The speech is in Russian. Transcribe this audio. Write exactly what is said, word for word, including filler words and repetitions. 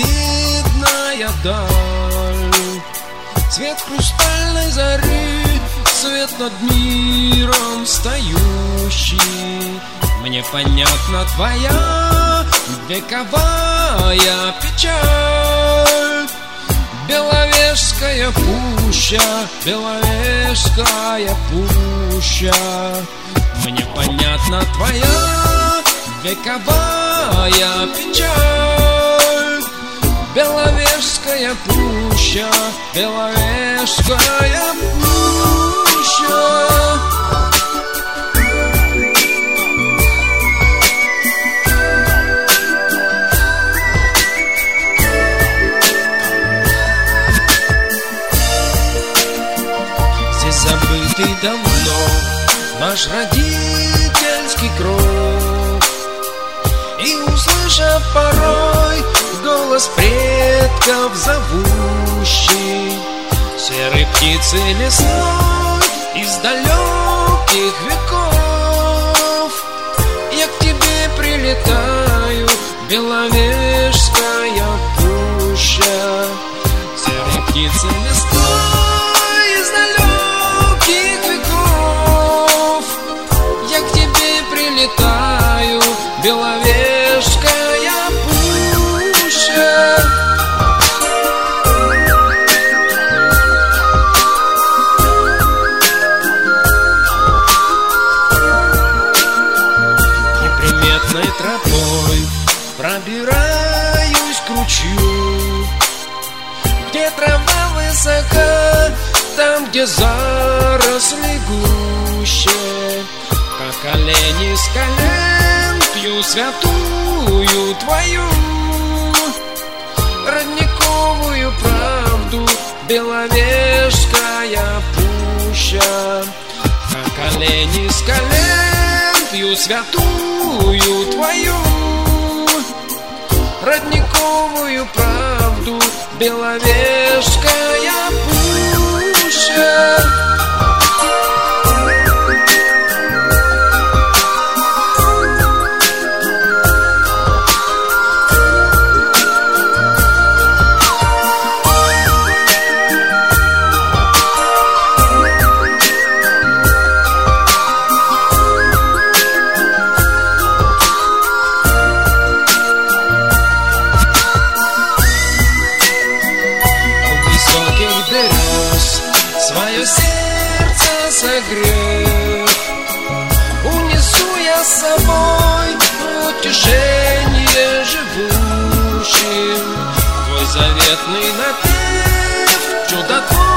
видная даль, цвет хрустальной зари, свет над миром встающий. Мне понятна твоя вековая печаль. Беловежская пуща, Беловежская пуща. Мне понятна твоя вековая печаль. Беловежская пуща, Беловежская пуща. Забытый давно наш родительский кров, и услышав порой голос предков зовущий, серой птицы лесной из далеких веков, я к тебе прилетаю, Беловежская пуща. Серой птицы лесной из далеких веков, я к тебе прилетаю, Беловежская пуща. Неприметной тропой пробираюсь к ручью, где трава высока, там, где заросли гуще. По колени с колен пью святую твою родниковую правду, Беловежская пуща. По колени с колен пью святую твою родниковую правду, Беловежская пуща. Свое сердце согрев, унесу я с собой утешение живущим. Твой заветный напев чудотворный